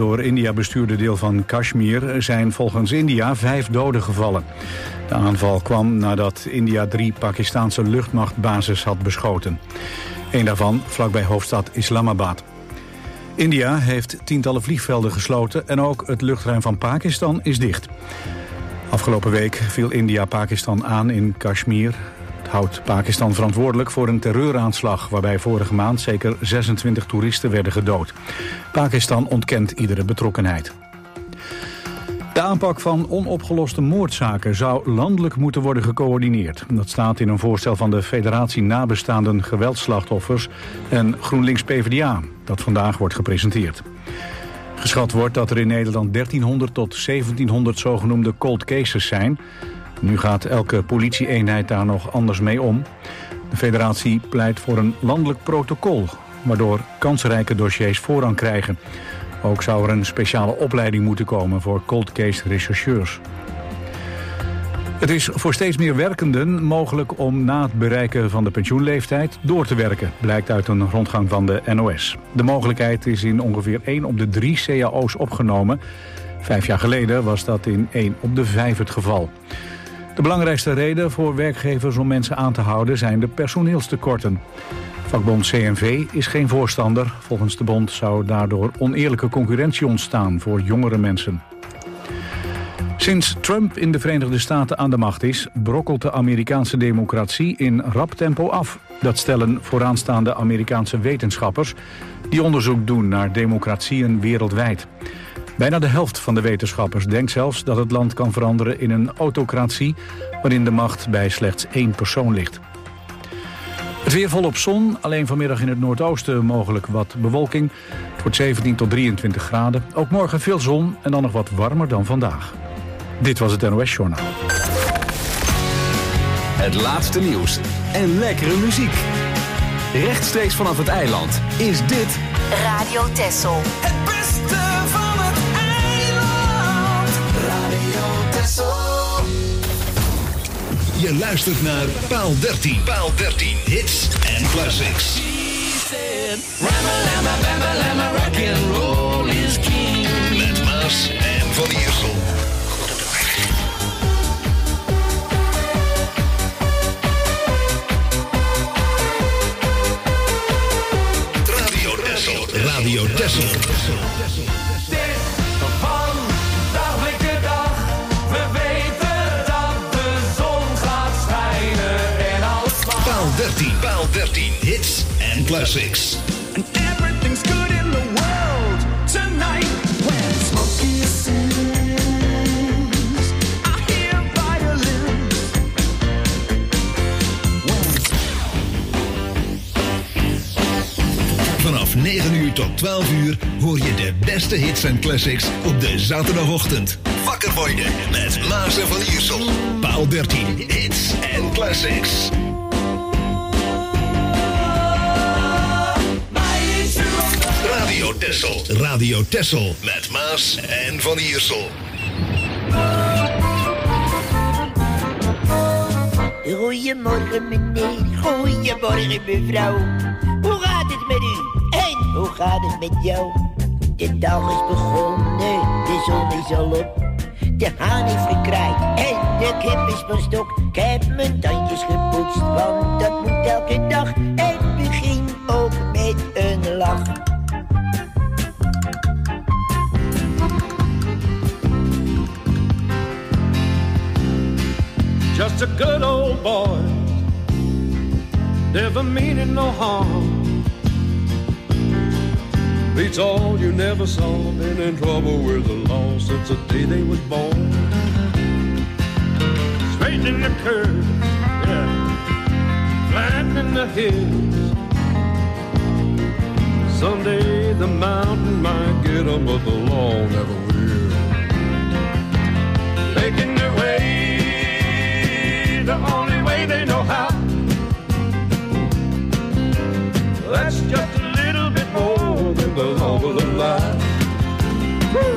door India bestuurde deel van Kashmir zijn volgens India 5 doden gevallen. De aanval kwam nadat India 3 Pakistaanse luchtmachtbases had beschoten. Eén daarvan vlakbij hoofdstad Islamabad. India heeft tientallen vliegvelden gesloten en ook het luchtruim van Pakistan is dicht. Afgelopen week viel India Pakistan aan in Kashmir. Het houdt Pakistan verantwoordelijk voor een terreuraanslag waarbij vorige maand zeker 26 toeristen werden gedood. Pakistan ontkent iedere betrokkenheid. De aanpak van onopgeloste moordzaken zou landelijk moeten worden gecoördineerd. Dat staat in een voorstel van de Federatie Nabestaanden Geweldslachtoffers en GroenLinks-PVDA, dat vandaag wordt gepresenteerd. Geschat wordt dat er in Nederland 1300 tot 1700 zogenoemde cold cases zijn. Nu gaat elke politie-eenheid daar nog anders mee om. De federatie pleit voor een landelijk protocol, waardoor kansrijke dossiers voorrang krijgen. Ook zou er een speciale opleiding moeten komen voor cold case rechercheurs. Het is voor steeds meer werkenden mogelijk om na het bereiken van de pensioenleeftijd door te werken, blijkt uit een rondgang van de NOS. De mogelijkheid is in ongeveer 1 op de 3 cao's opgenomen. 5 jaar geleden was dat in 1 op de 5 het geval. De belangrijkste reden voor werkgevers om mensen aan te houden zijn de personeelstekorten. Vakbond CNV is geen voorstander. Volgens de bond zou daardoor oneerlijke concurrentie ontstaan voor jongere mensen. Sinds Trump in de Verenigde Staten aan de macht is, brokkelt de Amerikaanse democratie in rap tempo af. Dat stellen vooraanstaande Amerikaanse wetenschappers die onderzoek doen naar democratieën wereldwijd. Bijna de helft van de wetenschappers denkt zelfs dat het land kan veranderen in een autocratie waarin de macht bij slechts 1 persoon ligt. Het weer volop zon, alleen vanmiddag in het noordoosten mogelijk wat bewolking. Het wordt 17 tot 23 graden. Ook morgen veel zon en dan nog wat warmer dan vandaag. Dit was het NOS Journaal. Het laatste nieuws en lekkere muziek. Rechtstreeks vanaf het eiland is dit Radio Texel. Het beste van het eiland. Radio Texel. Je luistert naar Paal 13. Paal 13. Hits en classics. Rock'n'roll is king. Met Maas en Van Iersel. Radio Texel. Radio Texel. Paal 13 hits en classics. And everything's good in the world tonight. When Smokey sings, I hear violins. Vanaf 9 uur tot 12 uur hoor je de beste hits en classics op de zaterdagochtend. Wakker worden met Maas en Van Iersel. Paal 13 hits en classics. Radio Texel. Radio Texel met Maas en Van Iersel. Goedemorgen meneer, goedemorgen mevrouw. Hoe gaat het met u en hoe gaat het met jou? De dag is begonnen, de zon is al op. De haan heeft gekraaid en de kip is van stok. Ik heb mijn tandjes gepoetst, want dat moet elke dag. En begin ook met een lach. Just a good old boy, never meaning no harm. Beats all you never saw, been in trouble with the law since the day they was born. Straightening the curves, yeah, flattening the hills. Someday the mountain might get 'em, but the law never will. Making their way the only way they know how. That's just a little bit more than the law of the lie. Woo!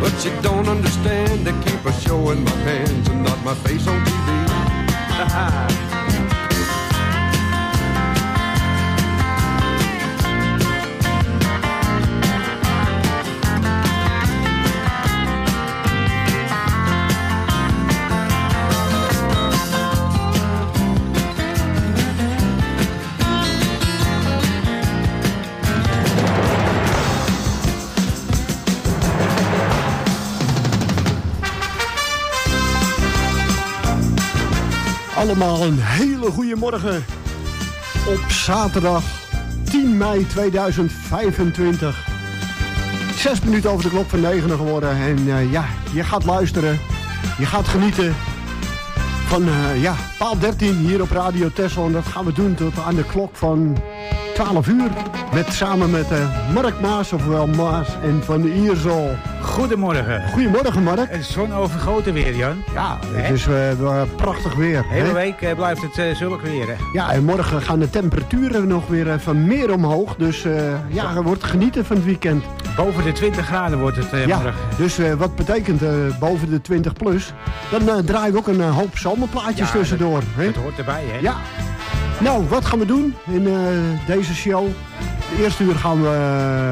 But you don't understand, they keep a showing my hands and not my face on TV. Allemaal een hele goede morgen op zaterdag 10 mei 2025. 6 minuten over de klok van 9 geworden. En ja, je gaat luisteren, je gaat genieten van paal 13 hier op Radio Texel. En dat gaan we doen tot aan de klok van 12 uur. Samen met Mark Maas, ofwel Maas en Van Iersel. Goedemorgen. Goedemorgen, Mark. Het zon overgoten weer, Jan. Ja, het is prachtig weer. De hele week blijft het zulk weer. Hè? Ja, en morgen gaan de temperaturen nog weer even meer omhoog. Dus je wordt genieten van het weekend. Boven de 20 graden wordt het morgen. Dus wat betekent boven de 20 plus? Dan draaien we ook een hoop zomerplaatjes tussendoor. Dat hoort erbij, hè? Ja. Nou, wat gaan we doen in deze show? De eerste uur gaan we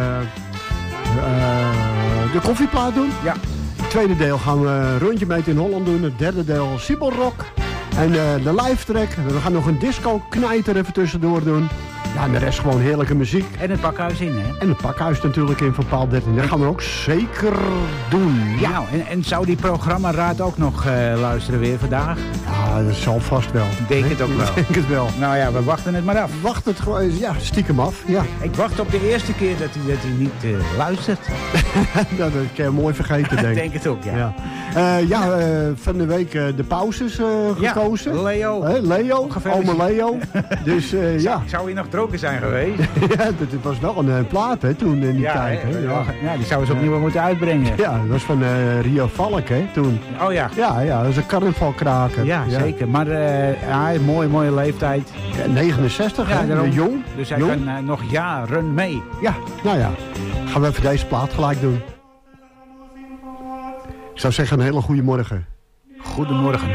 de koffieplaat doen. Ja. Het tweede deel gaan we een rondje met in Holland doen. Het derde deel Sibbelrock. En de live track. We gaan nog een disco knijter even tussendoor doen. Ja, en de rest gewoon heerlijke muziek. En het pakhuis in, hè? En het pakhuis natuurlijk in van paal 13. Dat gaan we ook zeker doen. Ja, nou, en zou die programmaraad ook nog luisteren weer vandaag? Ja, dat zal vast wel. Denk het ook wel. Denk het wel. Nou ja, we wachten het maar af. Wacht het gewoon, ja, stiekem af. Ja. Ik wacht op de eerste keer dat hij niet luistert. Dat heb je mooi vergeten, denk ik. Denk het ook, ja. Van de week de pauzes gekozen. Ja, Leo. Leo, oma Leo. Dus Zou hij nog dronken zijn geweest? Ja, dat was wel een plaat hè, toen in die tijd. Hè? Ja, die zouden ze opnieuw moeten uitbrengen. Ja, dat was van Rio Valk hè, toen. Oh ja. Ja, dat is een carnavalkraker. Ja, zeker. Maar hij mooie leeftijd. Ja, 69, ja, hè, jong. Dus hij kan nog jaren mee. Ja, nou ja. Gaan we even deze plaat gelijk doen. Ik zou zeggen een hele goede morgen. Goedemorgen.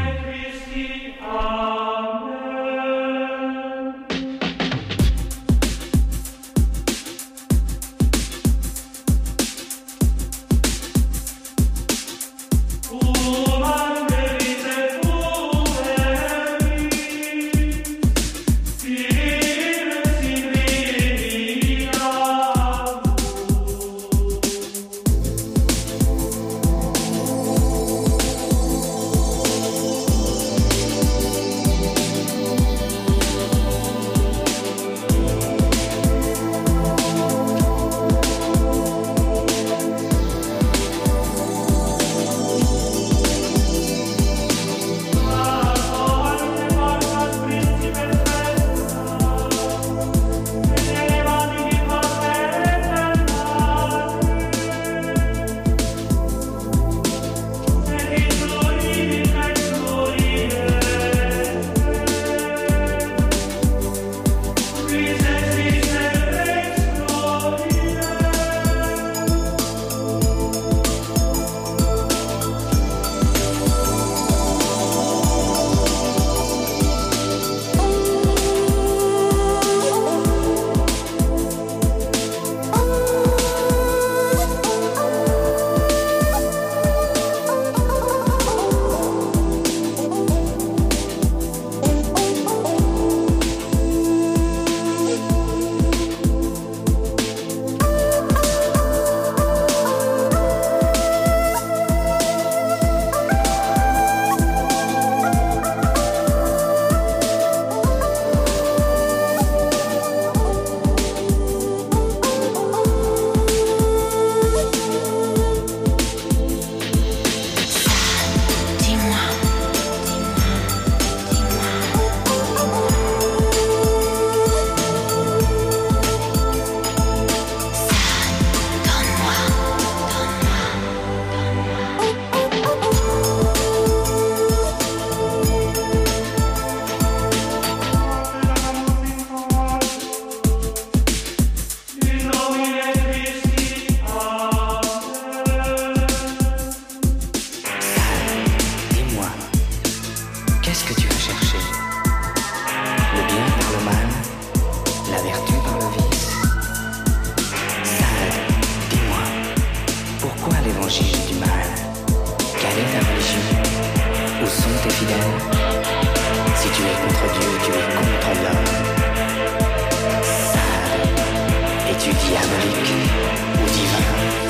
l'évangile du mal. Quelle est ta religion? Où sont tes fidèles? Si tu es contre Dieu, tu es contre l'homme. Sale, es-tu diabolique ou divin?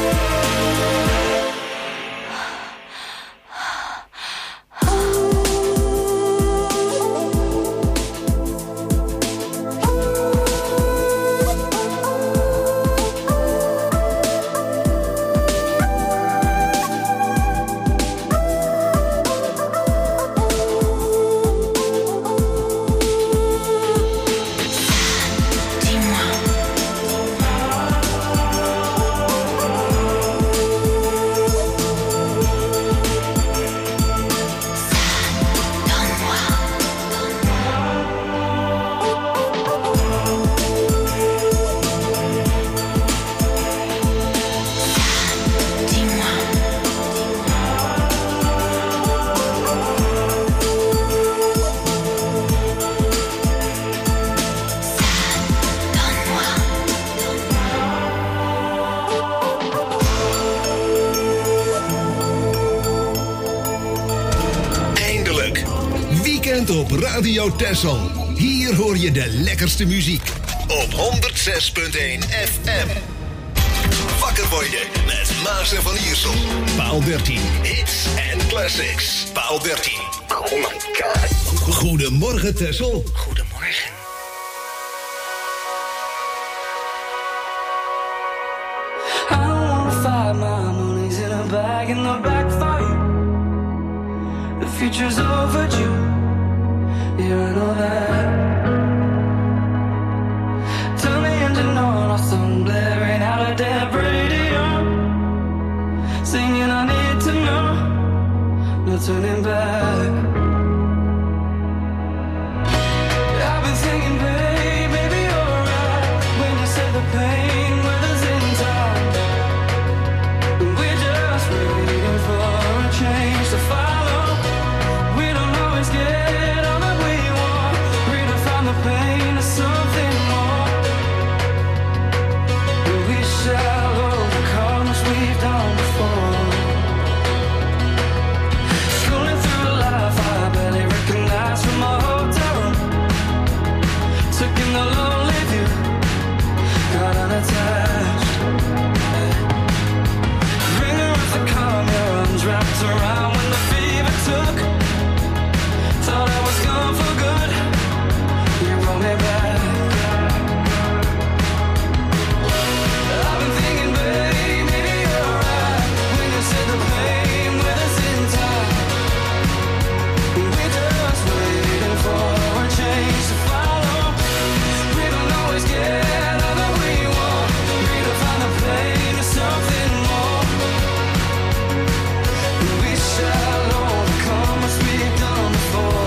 Op Radio Texel. Hier hoor je de lekkerste muziek. Op 106.1 FM. Wakker worden met Maas en Van Iersel. Paal 13. Hits en classics. Paal 13. Oh my god. Goedemorgen Texel. Goedemorgen. I don't wanna fight, my money's in a bag in the back for you. The future's overdue. Yeah, I know that. Turn the engine on, or some blaring out a dead radio. Singing I need to know, no turning back. I've been thinking, babe, maybe you're right when you said the pain weather's in time. We're just waiting for a change to follow. We don't always get pain is something more. We shall overcome as we've done before. Scrolling through life, I barely recognize from my hotel room. Took in the lonely view, got unattached. Ringer of the calm, your arms wrapped around when the fever took. Thought I was gone for good. Brought me back. I've been thinking, babe, maybe you're right when you said the pain with us in time. We're just waiting for a change to follow. We don't always get all that we want. Redefine the pain to something more. We shall overcome as we've done before.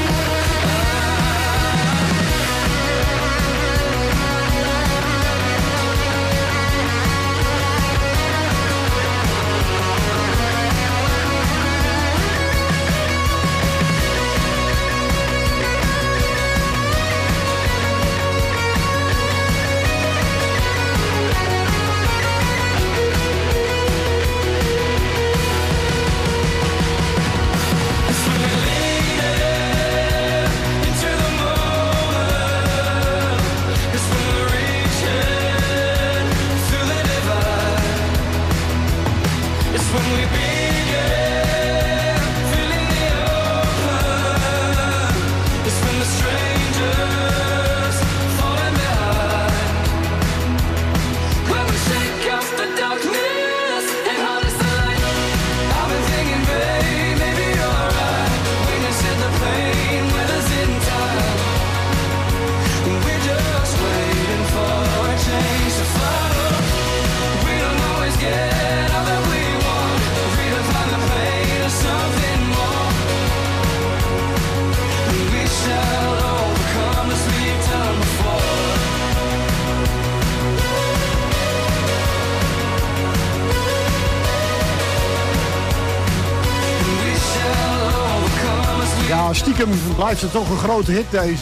Ja, stiekem blijft het toch een grote hit deze.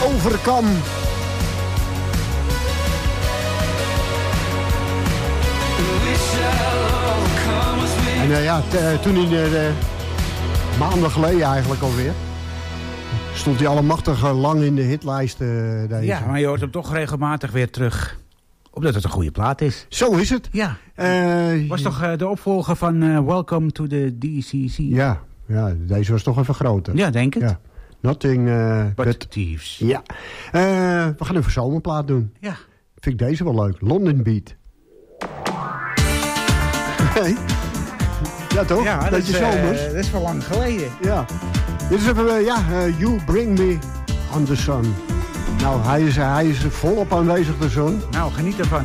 Overcome. En toen hij maanden geleden eigenlijk alweer... stond hij allemachtig lang in de hitlijst. Deze. Ja, maar je hoort hem toch regelmatig weer terug. Omdat het een goede plaat is. Zo is het. Ja. Was toch de opvolger van Welcome to the DCC? Ja, deze was toch even groter. Ja, denk het. Ja. Nothing but Thieves. Ja. We gaan even zomerplaat doen. Ja. Vind ik deze wel leuk. London Beat. Nee. Ja, toch? Ja, dat is zomers. Dat is wel lang geleden. Ja. Dit is even, You Bring Me on the Sun. Nou, hij is volop aanwezig, de zon. Nou, geniet ervan.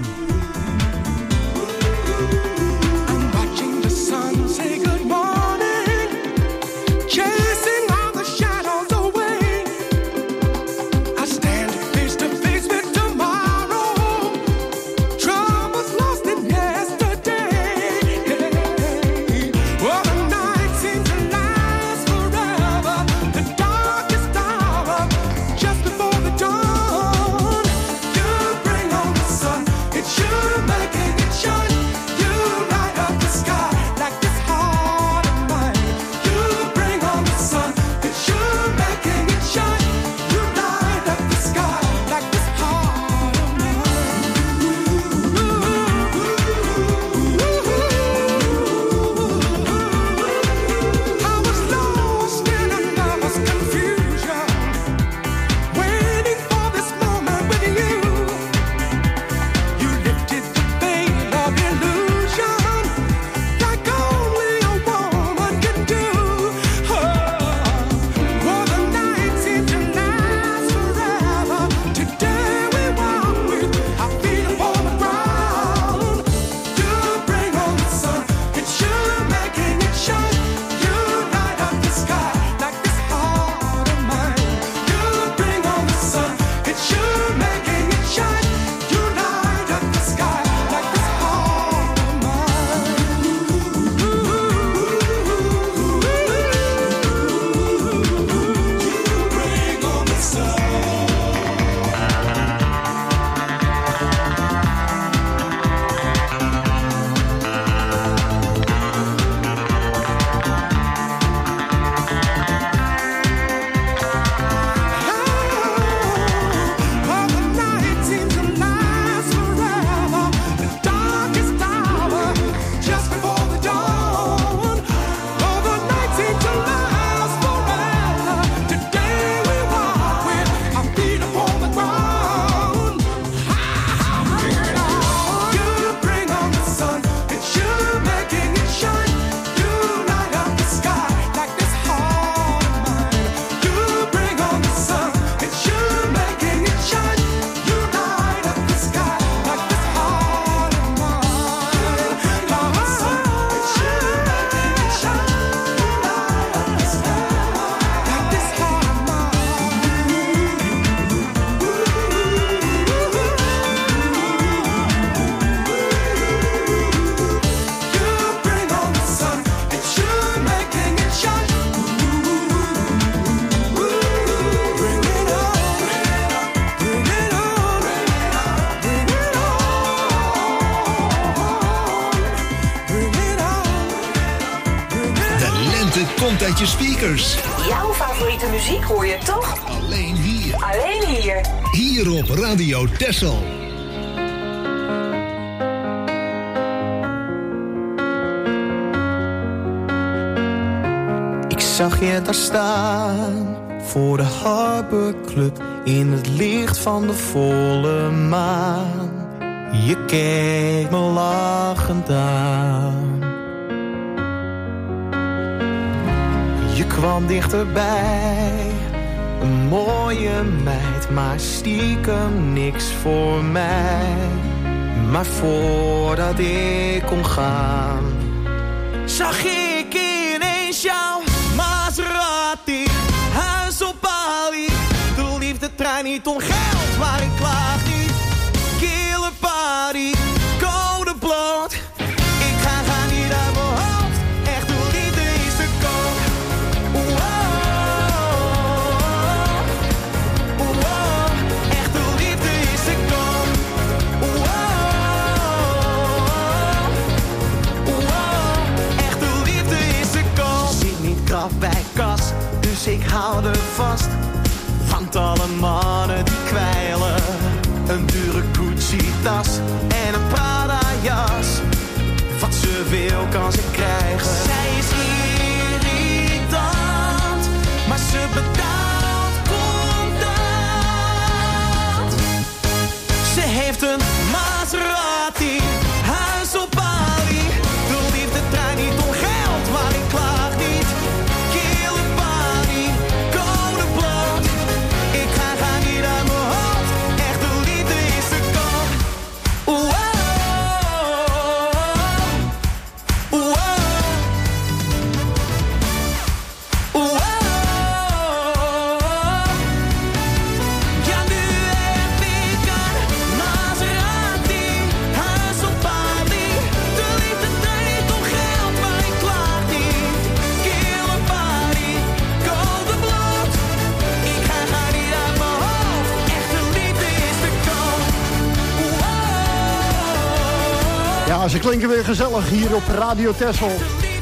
komt uit je speakers. Jouw favoriete muziek hoor je toch? Alleen hier. Alleen hier. Hier op Radio Texel. Ik zag je daar staan voor de Harbor Club in het licht van de volle maan. Je keek me lachend aan. Je kwam dichterbij, een mooie meid, maar stiekem niks voor mij. Maar voordat ik kon gaan, zag ik ineens jouw Maserati, huis op Bali. De liefdetrein niet om geld, maar ik klaag niet. Killer party, code bloot. Ik ga niet uit mijn hoofd, echt de liefde is te koop. Echt de liefde is te koop. tas en een Prada-jas. Wat ze wil kan ze krijgen. Zij is irritant, maar ze betaalt contant. Ze heeft een Maserati, huis op Bali. De liefde draait niet om geld, maar ik klaag niet. Kille party, code blad. Ik ga niet uit mijn hoofd. Echte liefde is te koop. Wow. Wow. Wow. Ja, nu heb ik een Maserati, huis op Bali. De liefde draait om geld, maar ik klaag niet. Kille party, code blad. Ik ga niet uit mijn hoofd. Echte liefde is te koop. Wow. Ja, ze klinken weer gezellig hier op Radio Texel.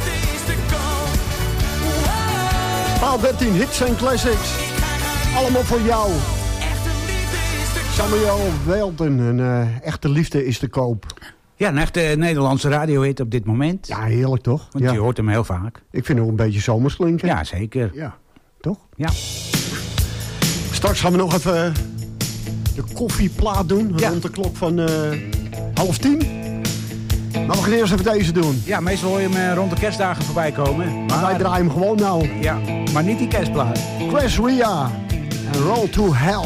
Paal 13 hits en classics. Allemaal voor jou. Samuel Welten, een echte liefde is te koop. Ja, een echte Nederlandse radiohit op dit moment. Ja, heerlijk toch? Want Ja. je hoort hem heel vaak. Ik vind hem ook een beetje zomers klinken. Ja, zeker. Ja, toch? Ja. Straks gaan we nog even de koffieplaat doen. Ja. Rond de klok van 9:30. Maar we gaan eerst even deze doen. Ja, meestal hoor je hem rond de kerstdagen voorbij komen. Maar wij draaien hem gewoon nou. Ja, maar niet die kerstplaat. Chris Ria en Roll to Hell.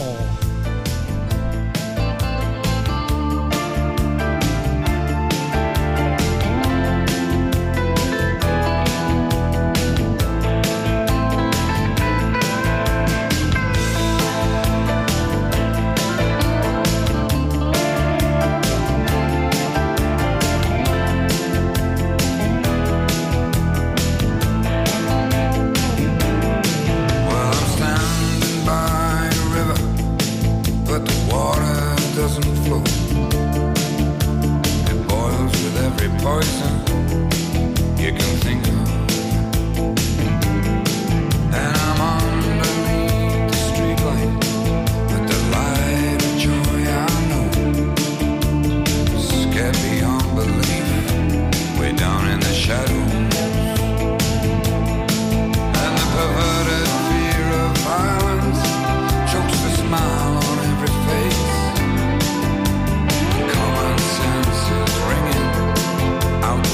Well, I'm standing by a river, but the water doesn't flow. It boils with every poison you can think of. And I'm underneath the streetlight, with the light of joy I know. Scared beyond belief, way down in the shadows. And the perverted fear of violence chokes the smile on every face. Common sense is ringing out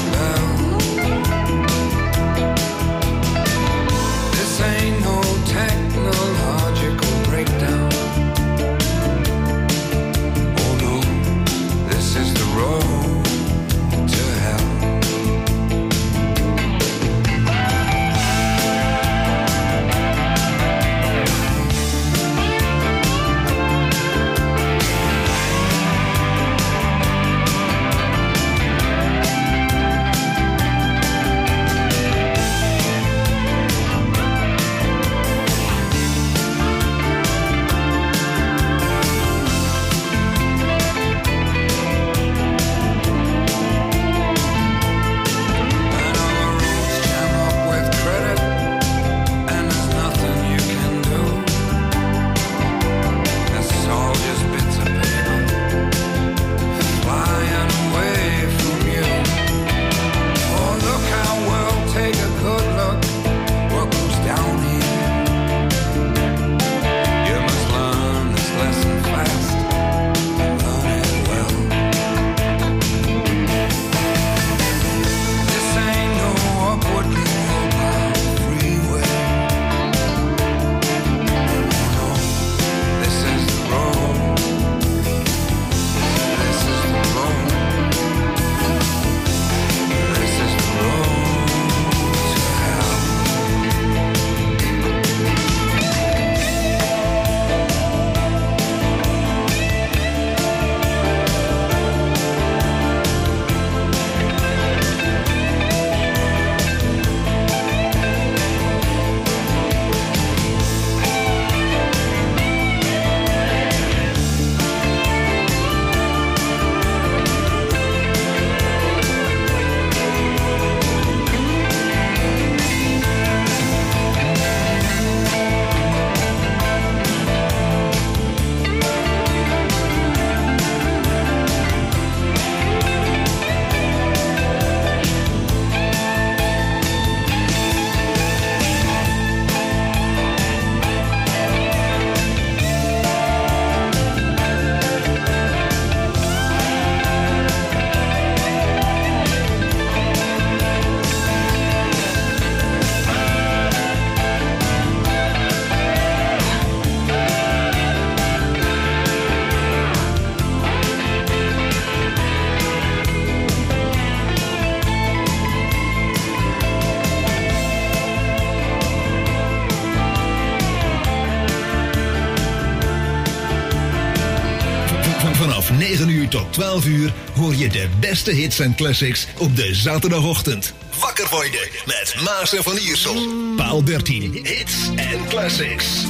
tot 12 uur hoor je de beste hits en classics op de zaterdagochtend. Wakker worden met Maas en Van Iersel. Paal 13, hits en classics.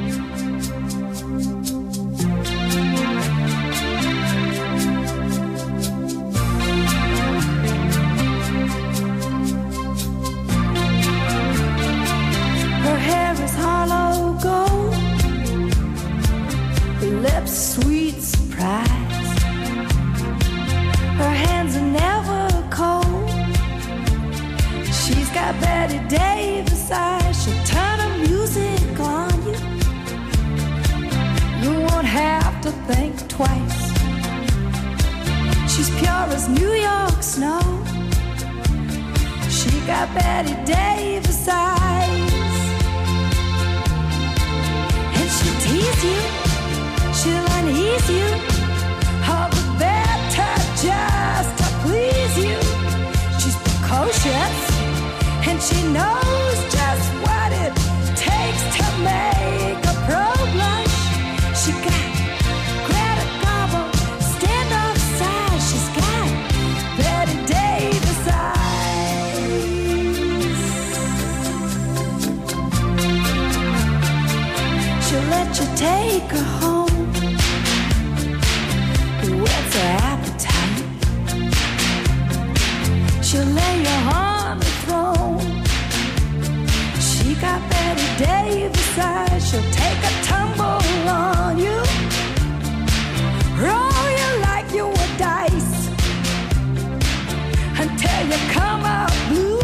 Her hair is hollow gold, her lips sweet surprise. Her hands are never cold. She's got Betty Davis eyes. She'll turn her music on you. You won't have to think twice. She's pure as New York snow. She got Betty Davis eyes. And she'll tease you, she'll unease you, all the better just to please you. She's precocious, and she knows just what it takes to make a pro blush. She got Greta Garbo, standoff size. She's got Betty Davis eyes. She'll let you take her home. What's her appetite? She'll lay you on the throne. She got Betty Davis eyes. She'll take a tumble on you, roll you like you were dice, until you come out blue.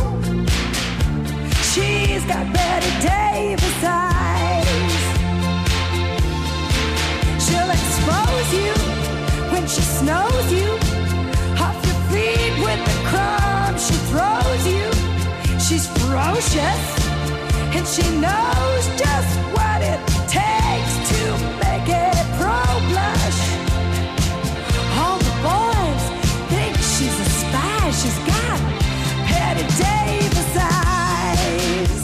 She's got Betty Davis eyes. She'll expose you when she snows you, off your feet with the crumbs she throws you. She's ferocious, and she knows just what it takes to make it pro blush. All the boys think she's a spy. She's got Betty Davis eyes.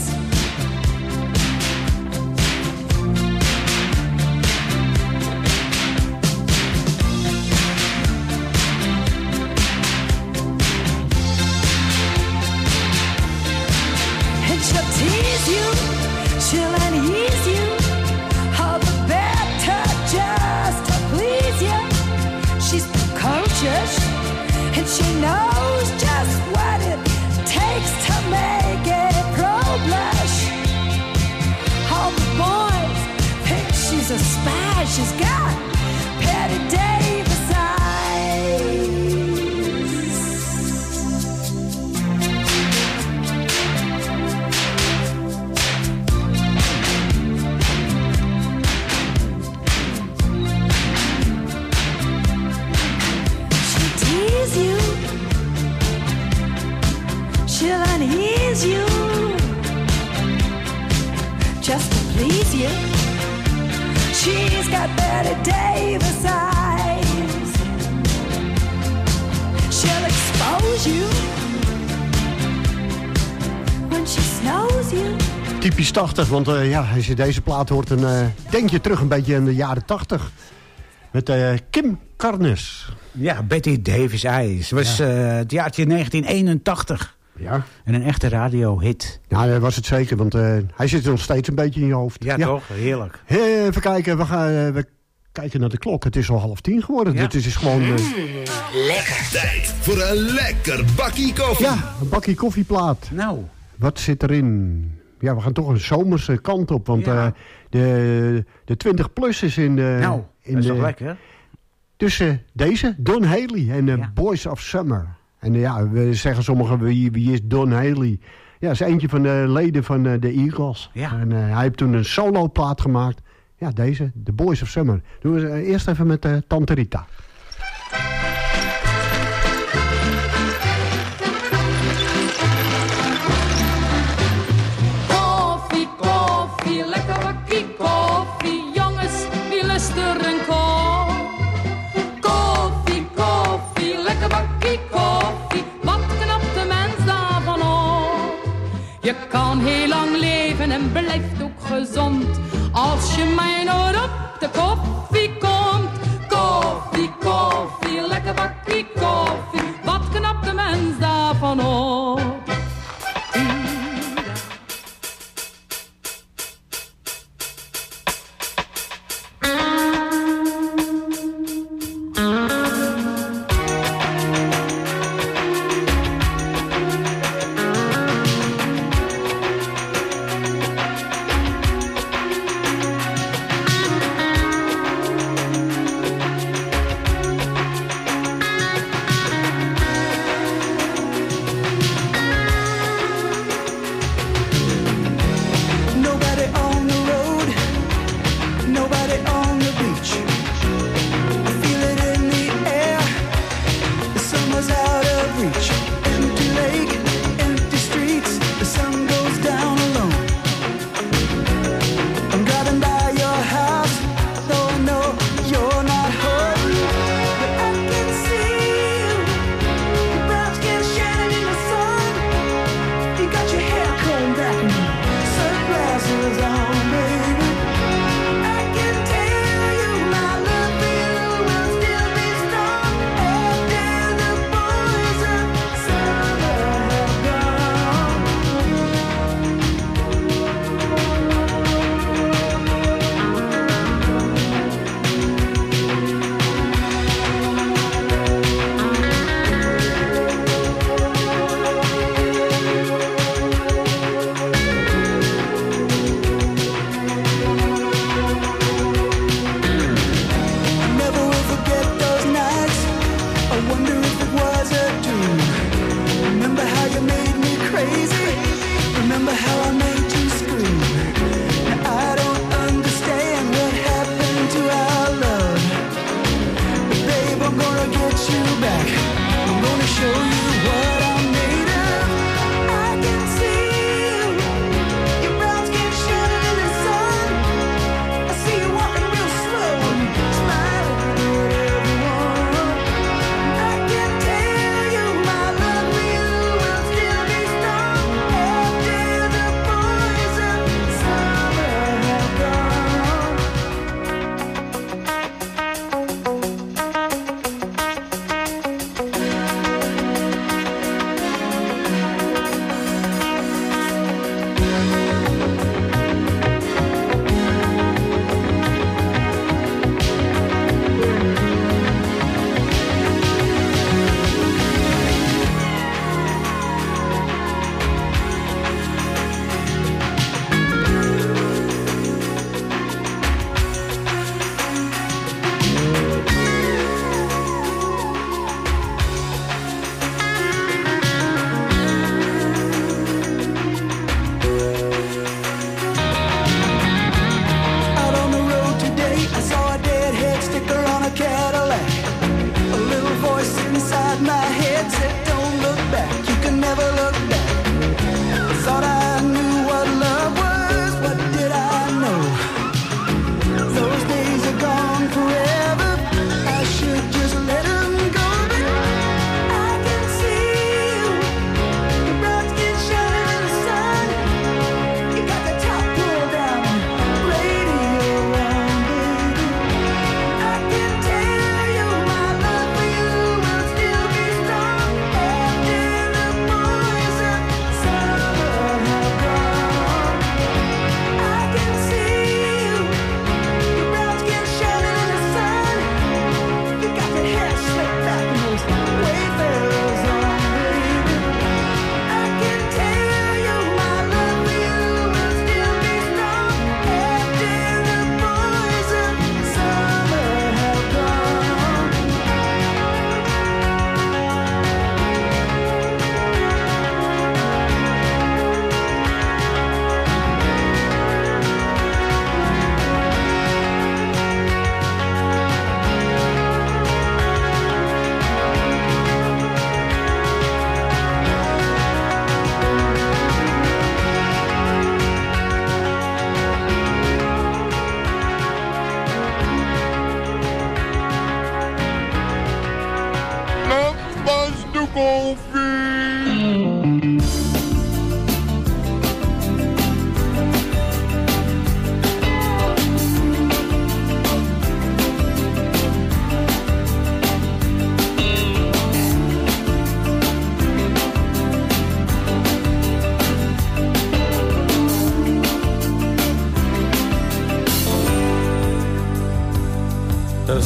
She'll tease you, she'll unease you, all the better just to please you. She's precocious, and she knows just what it takes to make it pro blush. All the boys think she's a spy. She's got Betty Davis eyes. You, she'll unease you, just to please you. She's got Betty Davis eyes. She'll expose you when she snows you. Typisch 80, want als je deze plaat hoort, dan denk je terug een beetje in de jaren 80. Met Kim Carnes. Ja, Betty Davis Eyes. Was het jaartje 1981. Ja. En een echte radiohit. Ja, dat was het zeker, want hij zit nog steeds een beetje in je hoofd. Ja, toch? Heerlijk. Even kijken, we kijken naar de klok. Het is al 9:30 geworden. Ja. Dit is gewoon... Lekker. Tijd voor een lekker bakkie koffie. Ja, een bakkie koffieplaat. Nou. Wat zit erin? Ja, we gaan toch een zomerse kant op, want de 20+ is in de... Nou, dat is toch lekker? Tussen deze, Don Haley en Boys of Summer. En we zeggen sommigen, wie is Don Haley? Ja, dat is eentje van de leden van de Eagles. Ja. En hij heeft toen een soloplaat gemaakt. Ja, deze, The Boys of Summer. Doen we eerst even met Tante Rita. Koffie, koffie, lekker bakkie koffie. Jongens, wie lust er een kop? Koffie, koffie, lekker bakkie koffie. Wat knapt de mens daarvan op? Je kan heel lang leven en blijft ook gezond. Als je mij nooit op de koffie komt. Koffie, koffie, dan op.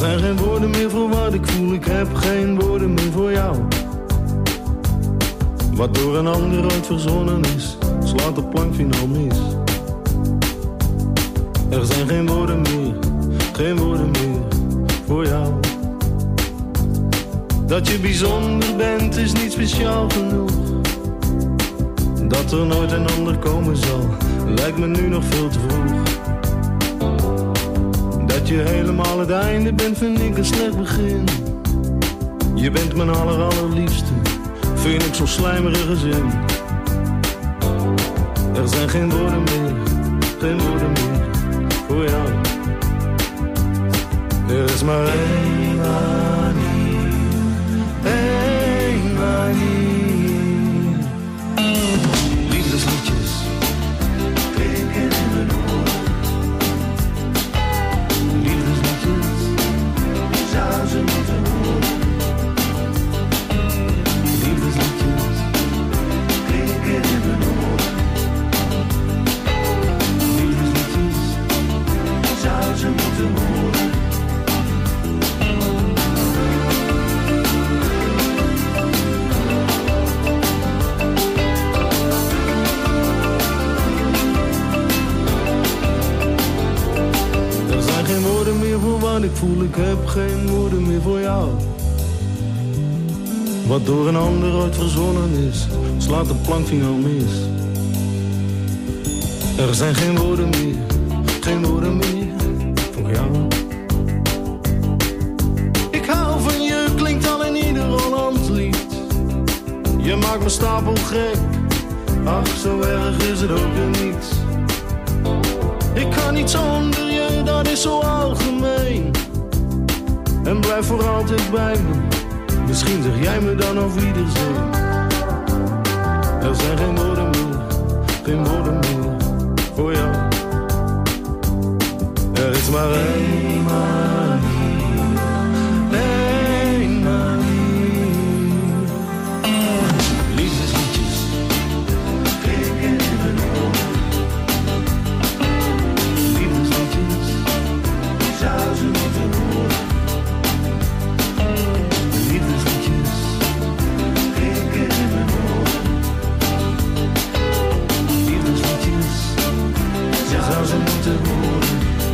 Er zijn geen woorden meer voor wat ik voel, ik heb geen woorden meer voor jou. Wat door een ander ooit verzonnen is, slaat de plankvinaal mis. Er zijn geen woorden meer voor jou. Dat je bijzonder bent is niet speciaal genoeg. Dat er nooit een ander komen zal, lijkt me nu nog veel te vroeg. Dat je helemaal het einde bent, vind ik een slecht begin. Je bent mijn allerliefste, vind ik zo'n slijmerige zin. Er zijn geen woorden meer voor jou. Er is maar één manier, één manier. Liefdesliedjes klinken in mijn oren. Liefdesliedjes zou ze moeten horen. Liefdesliedjes klinken in mijn oren. Liefdesliedjes zou ze moeten horen. Geen woorden meer voor wat ik voel, ik heb geen woorden meer voor jou. Wat door een ander ooit verzonnen is, slaat de plankvinger mis. Er zijn geen woorden meer voor jou. Ik hou van je, klinkt al in ieder Hollands lied. Je maakt me stapel gek, ach zo erg is het ook weer niet. Ik kan niet zonder je, dat is zo algemeen. En blijf voor altijd bij me. Misschien zeg jij me dan auf Wiedersehen. Er zijn geen woorden meer voor jou. Er is maar één manier, één manier. Liefdesliedjes klinken in mijn oren. Zou ze moeten horen. Liefdesliedjes klinken in mijn oren. Liefdesliedjes zou ze moeten horen.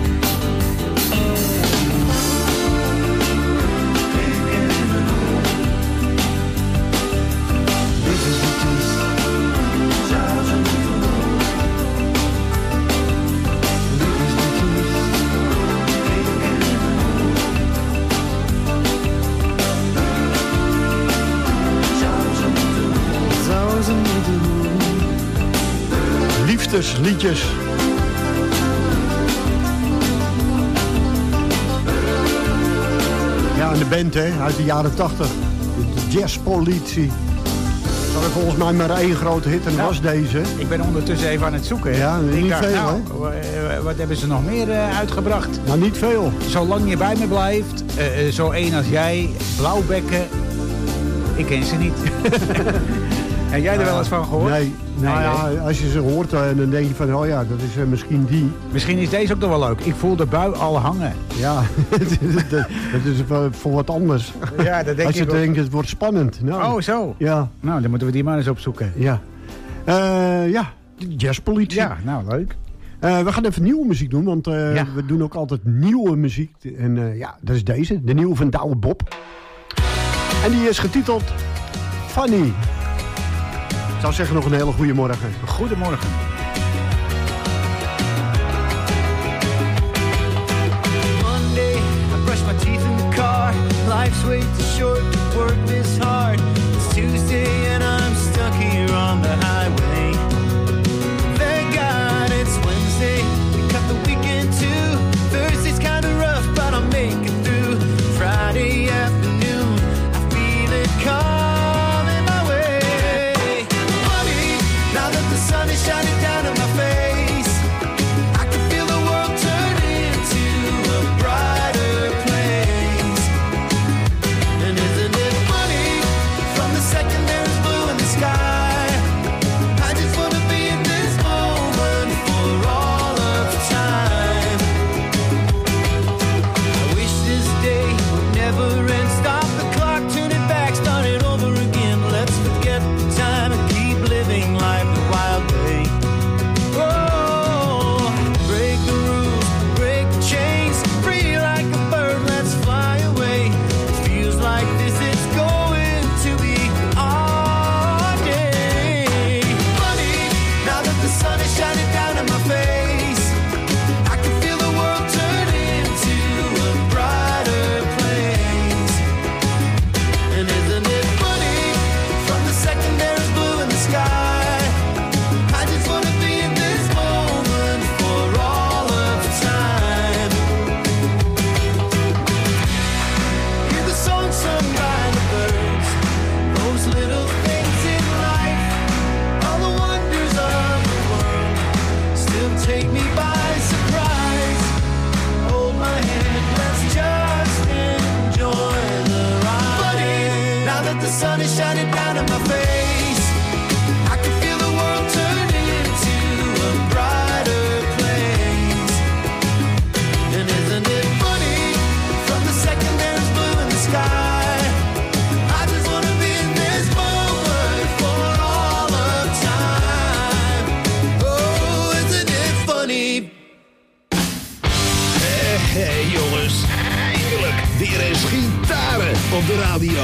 Klinken in mijn oren. Liefdesliedjes zou ze moeten horen. Liefdesliedjes. Ja, en de band hè, uit de jaren 80. De Jazzpolitie. Ze hadden volgens mij maar één grote hit en dat was deze. Ik ben ondertussen even aan het zoeken. Ja, niet dacht, veel wat hebben ze nog meer uitgebracht? Nou, niet veel. Zolang je bij me blijft, zo één als jij, Blauwbekken. Ik ken ze niet. Heb jij er wel eens van gehoord? Nee. Nou ja, als je ze hoort, dan denk je van, oh ja, dat is misschien die. Misschien is deze ook nog wel leuk. Ik voel de bui al hangen. Ja, dat is voor wat anders. Ja, dat denk als je ik denkt, het wordt spannend. Nou, oh, zo. Ja. Nou, dan moeten we die maar eens opzoeken. Ja. Ja, de Jazzpolitie. Ja, nou, leuk. We gaan even nieuwe muziek doen, want we doen ook altijd nieuwe muziek. En ja, dat is deze, de nieuwe van Douwe Bob. En die is getiteld Funny. Ik zou zeggen nog een hele goede morgen. Goedemorgen. Monday, I brush my teeth in the car. Life's way too short to work this hard. It's Tuesday and I'm stuck here on the highway. Thank God it's Wednesday. We cut the weekend too. Thursday's kinda rough, but I'll make it through. Friday afternoon, I feel it coming my way. Funny, now that the sun is shining down in my face, I can feel the world turn into a brighter place. And isn't it funny, radio.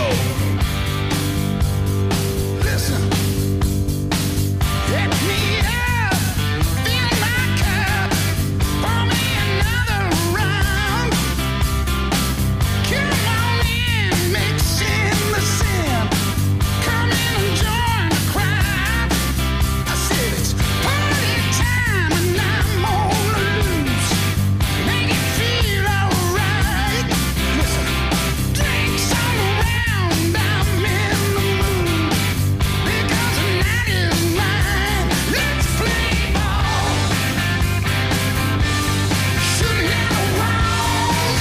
Listen. Hit me up, fill my cup, pour me another round. Come on in, mix in the sin. Come in and join the crowd. I said it's party time and I'm on the loose. Make it feel alright. Listen, drinks all around, I'm in the mood. Because the night is mine. Let's play ball. Shooting at the walls.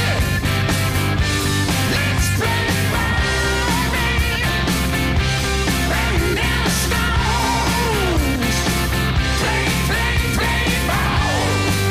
Let's play ball, baby. Burning down the stones. Play, play, play ball.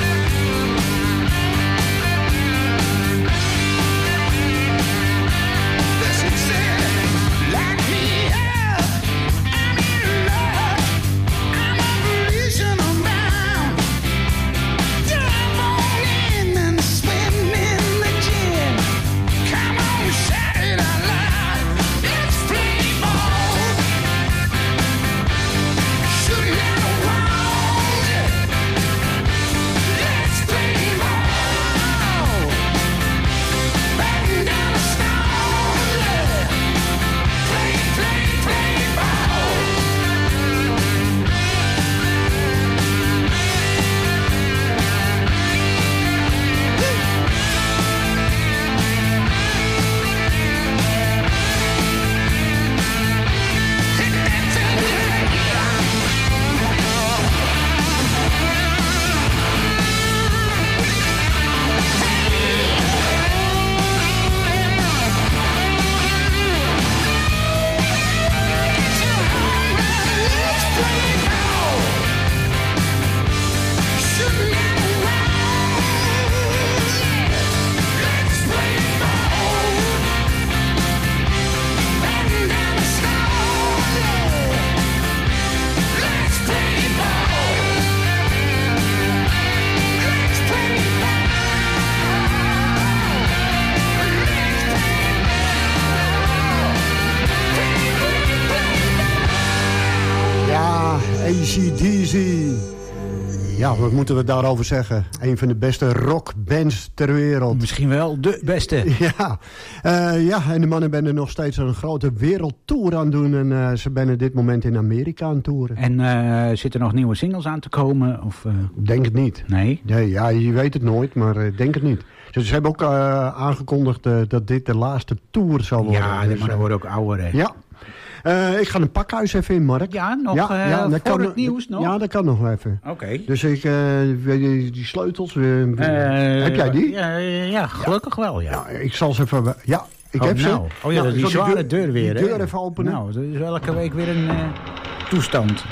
Listen, said, light me up. I'm in love. I'm a reason bound. Dive on in and swim in the gin. Come on, shout it out loud. Let's play ball. Shooting at the walls. Let's play ball. Burning down the stones. Play, play, play ball. Ja, AC/DC. Ja, wat moeten we daarover zeggen? Een van de beste rockbands ter wereld. Misschien wel de beste. Ja, en de mannen zijn er nog steeds een grote wereldtour aan het doen. En ze zijn op dit moment in Amerika aan het toeren. En zitten er nog nieuwe singles aan te komen? Of, Denk het niet. Nee? Nee, ja, je weet het nooit, maar denk het niet. Ze hebben ook aangekondigd dat dit de laatste tour zal worden. Ja, de mannen worden ook ouder, hè? Ja. Ik ga een pakhuis even in, Mark. Ja, nog dat voor kan, het nieuws nog? Ja, dat kan nog even. Oké. Dus ik, die sleutels, heb jij die? Ja, gelukkig wel, ja. Ja, ik zal ze even... Ja, ik heb nou. ze. Oh ja, die zware deur weer, hè? Die deur even openen. Nou, dat is elke week weer een toestand.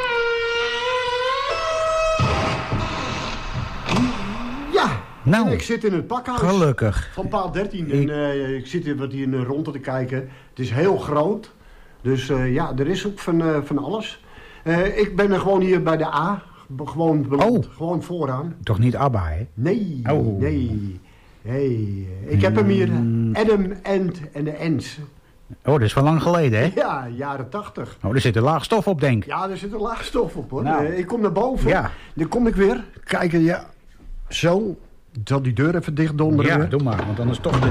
Ja, nou, en ik zit in het pakhuis. Gelukkig. Van paal 13. En ik zit hier wat hier rond te kijken. Het is heel groot. Dus er is ook van alles. Ik ben er gewoon hier bij de A. Gewoon beland. Gewoon vooraan. Toch niet ABBA, hè? Nee, nee. Hey, ik heb hem hier. Adam Ant en de Ants. Oh, dat is wel lang geleden, hè? Ja, jaren 80. Oh, er zit een laag stof op, denk ik. Ja, er zit een laag stof op, hoor. Nou. Ik kom naar boven. Ja. Dan kom ik weer. Kijken, ja. Zo. Ik zal die deur even dicht donderen. Ja, doe maar, want anders toch de...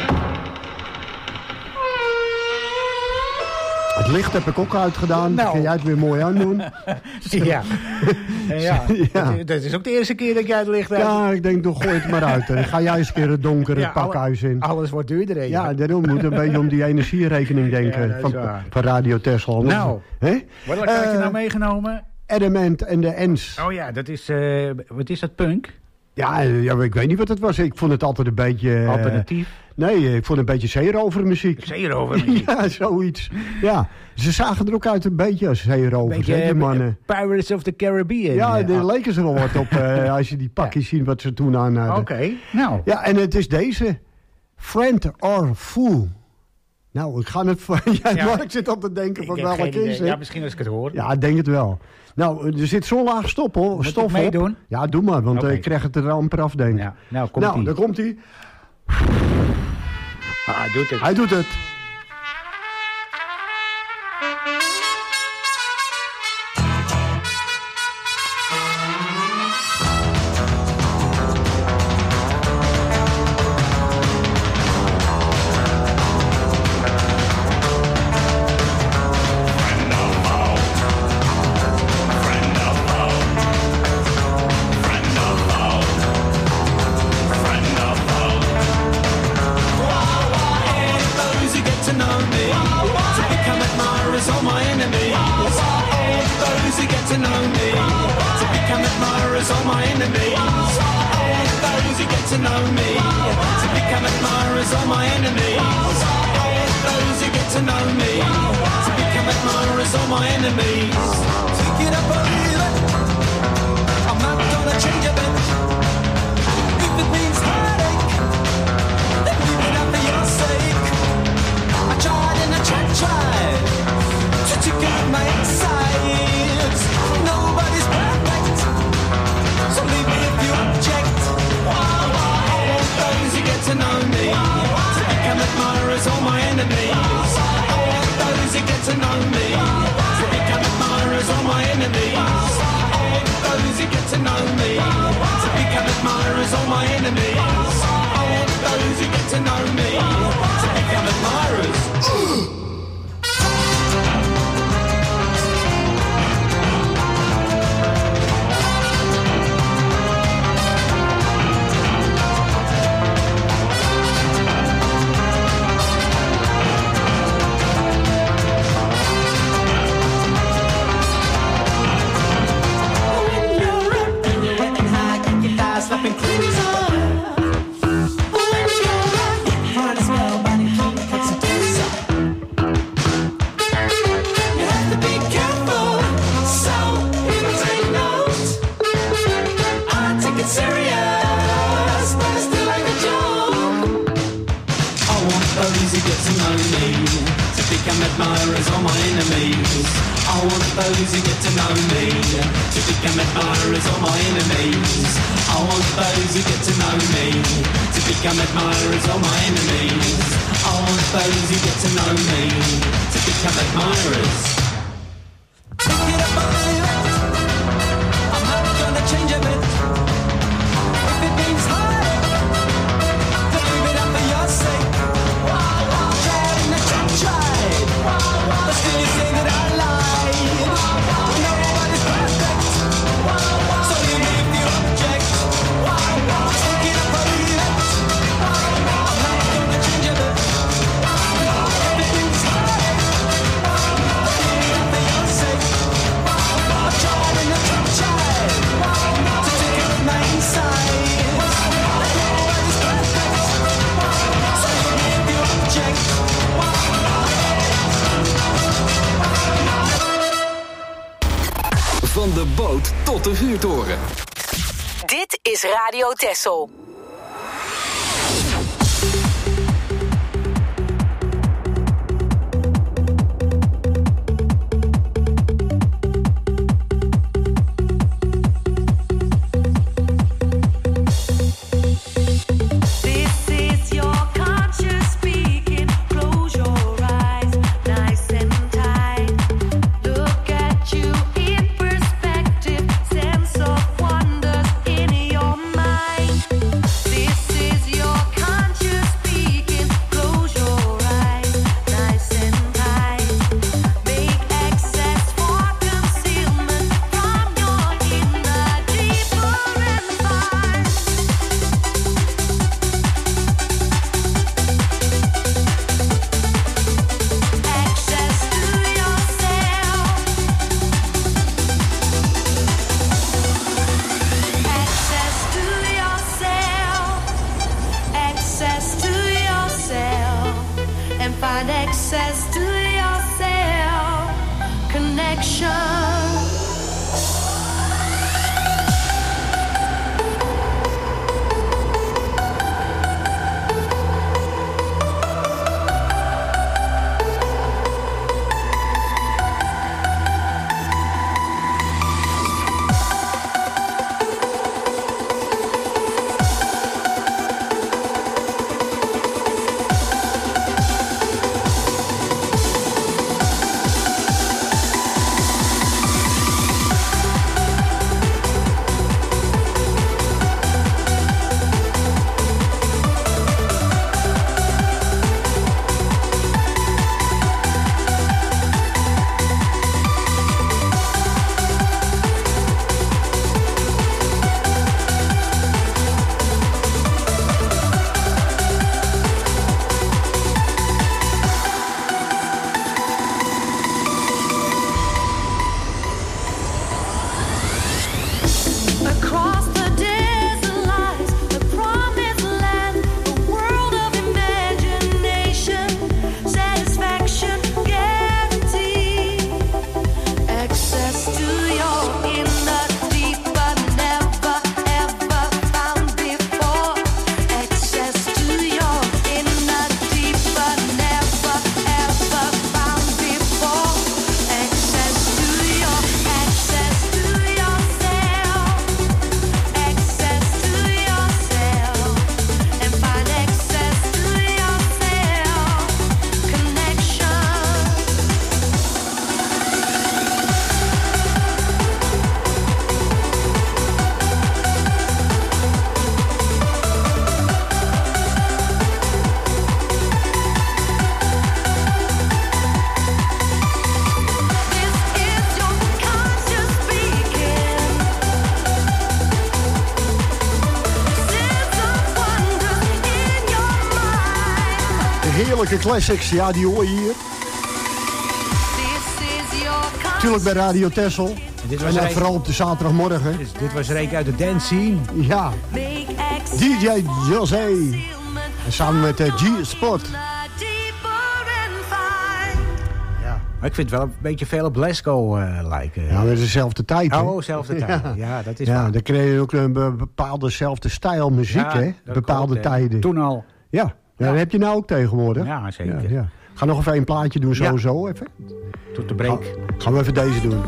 Het licht heb ik ook uitgedaan. Nou. Dan kun jij het weer mooi aandoen. Ja. Ja. Dat is ook de eerste keer dat jij het licht uit... Ja, ik denk, gooi het maar uit. Dan ga jij eens een keer het donkere pakhuis in. Alles wordt duurder, hè? Ja, daarom moet een beetje om die energierekening denken van Radio Texel. Nou, hè? Wat had je nou meegenomen? Adam Ant en de Ants. Oh ja, dat is... wat is dat, punk? Ja, ik weet niet wat het was. Ik vond het altijd een beetje... alternatief? Nee, ik vond het een beetje zeerovermuziek. Zeerovermuziek? Ja, zoiets. Ja, ze zagen er ook uit een beetje als zeerovers, die mannen. Pirates of the Caribbean. Ja, daar leken ze wel wat op als je die pakjes ziet wat ze toen aan hadden. Oké, nou. Ja, en het is deze. Friend or Fool. Nou, ik ga het... Mark zit op te denken van welke is het. Ja, misschien als ik het hoor. Ja, ik denk het wel. Nou, er zit zo'n laag stof op. Meedoen? Ja, doe maar, want ik krijg het er amper af, denk ik. Ja. Nou, komt-ie. daar komt hij. Hij doet het. Hij doet het. admirers, all my enemies. I want those who get to know me to become admirers, all my enemies. I want those who get to know me to become admirers, all my enemies. Take it up or leave it. I'm not gonna change a bit. If it means heartache, then leave it up for your sake. I tried and I tried to take out my insides. Nobody's perfect, so leave me if you object. I want those who get to know me to become admirers, all my enemies. I want those who get to know me to become admirers, all my enemies. I want those who get to know me to become admirers, all my enemies. I want those who get to know me to become admirers. Slapping cruise on. When you're right, might as well buy new key cuts and do some. You have to be careful, so people take notes. I take it serious, but I still like a joke. I want those who get to know me to become admirers, all my enemies. I want those who get to know me to become admirers, all my enemies. I want those who get to know me to become admirers, all my enemies. I want those who get to know me to become admirers. Take it up or leave it. I'm not gonna change a bit. If it means hard, then leave it up for your sake. Tried and I tried, but still you say that I lied. Nobody's perfect, so leave me if you object. Take it up or leave it. I'm not gonna change a bit. If it means hard, then leave it up for your sake. I tried and I tried to take out my inside. Nobody's perfect, so leave me if you object. Van de boot tot de vuurtoren. Dit is Radio Texel. This is your conscious speaking. Close your eyes, nice and tight. Look at you in perspective. Sense of wonders in your mind. Heerlijke classics, ja, die hoor je hier. Natuurlijk bij Radio Texel. En vooral op de zaterdagmorgen. Dit was Reek uit de dance scene. Ja. DJ José. En samen met G-Spot. Maar ik vind het wel een beetje veel op Glasgow lijken. Ja, met dezelfde tijd. Oh, dezelfde tijd. Ja, dat is waar. Dan kreeg je ook een bepaaldezelfde stijl muziek, hè? Bepaalde tijden. Toen al. Ja, dat heb je nou ook tegenwoordig. Ja, zeker. Ja. Ga nog even een plaatje doen, sowieso even. Tot de break. Gaan we even deze doen.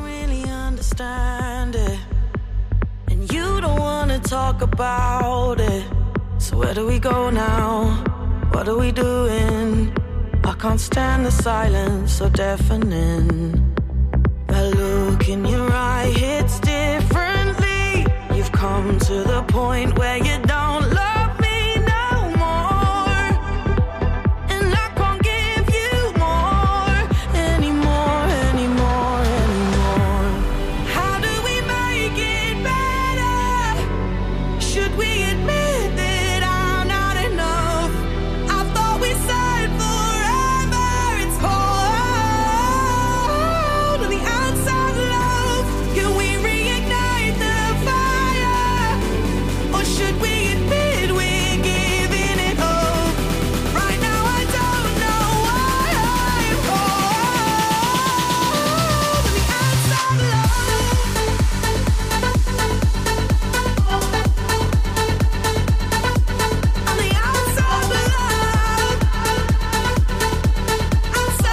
And you don't wanna talk about it. So where do we go now? What are we doing? I can't stand the silence so deafening. That look in your eye hits differently. You've come to the point where you don't love me no more. And I can't give you more anymore, anymore, anymore. How do we make it better? Should we admit that I'm not enough? I thought we said forever. It's cold on the outside, love. Can we reignite the fire? Or should we admit we're giving it up? Right now I don't know why I'm cold on the outside, love. On the outside, love. I'm so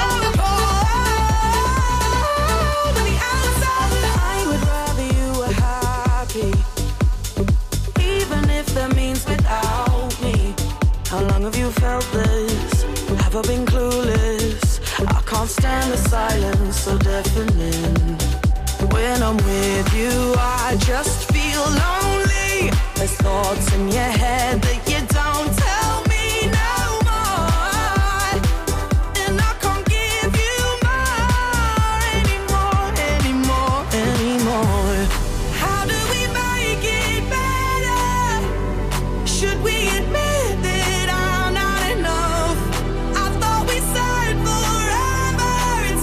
cold on the outside, love. I would rather you were happy, even if that means without me. How long have you felt this? Have I been clueless? I can't stand the silence so deafening. When I'm with you, I just feel lonely. There's thoughts in your head that you don't tell me no more. And I can't give you more anymore, anymore, anymore. How do we make it better? Should we admit that I'm not enough? I thought we said forever. It's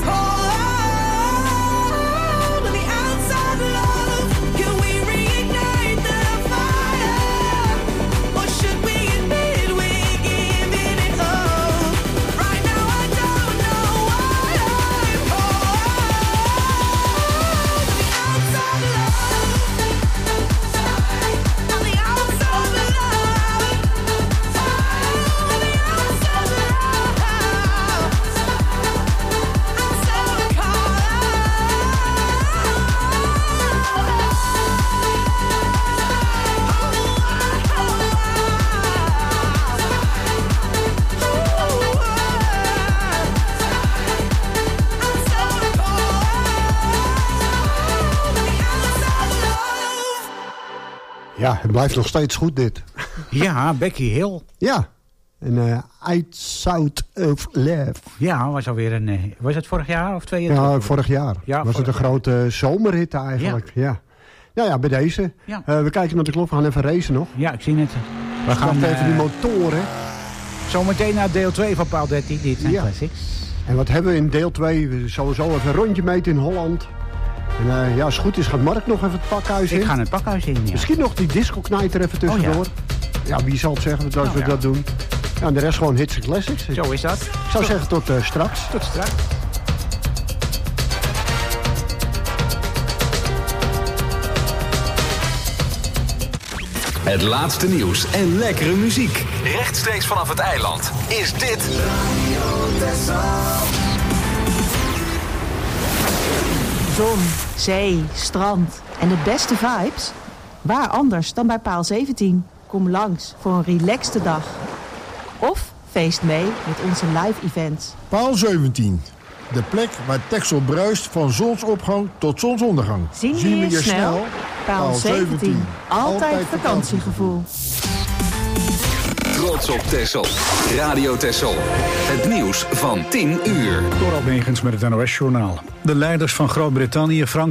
cold on the outside, love. Can we reignite the fire? Or should we admit we're giving it up? Right now I don't know why I'm cold on the outside, love. On the outside, love. On the outside, love. I'm so Ja, het blijft nog steeds goed dit. Ja, Becky Hill. Ja. En Outside of Love. Ja, was alweer een... Was het vorig jaar of 2 jaar? Ja, vorig jaar. Ja, was het een grote zomerhit eigenlijk. Ja. Nou ja, bij deze. Ja. We kijken naar de klok, we gaan even racen nog. Ja, ik zie het. We gaan even die motoren. Zometeen naar deel 2 van Paal 13. Dit zijn classics. En wat hebben we in deel 2? We sowieso even een rondje meten in Holland. En ja, als het goed is gaat Mark nog even het pakhuis in. Ik ga het pakhuis in, ja. Misschien nog die disco-knijter even tussendoor. Ja, wie zal het zeggen dat we dat doen. Ja, en de rest gewoon hits en classics. Zo is dat. Ik zou zeggen tot straks. Tot straks. Het laatste nieuws en lekkere muziek. Rechtstreeks vanaf het eiland. Is dit... Zon, zee, strand en de beste vibes? Waar anders dan bij Paal 17? Kom langs voor een relaxte dag. Of feest mee met onze live events. Paal 17. De plek waar Texel bruist van zonsopgang tot zonsondergang. Zien we je snel? Paal 17. Altijd vakantiegevoel. Trots op Texel. Radio Texel. Het nieuws van 10 uur. Door Almegens met het NOS-journaal. De leiders van Groot-Brittannië, Frankrijk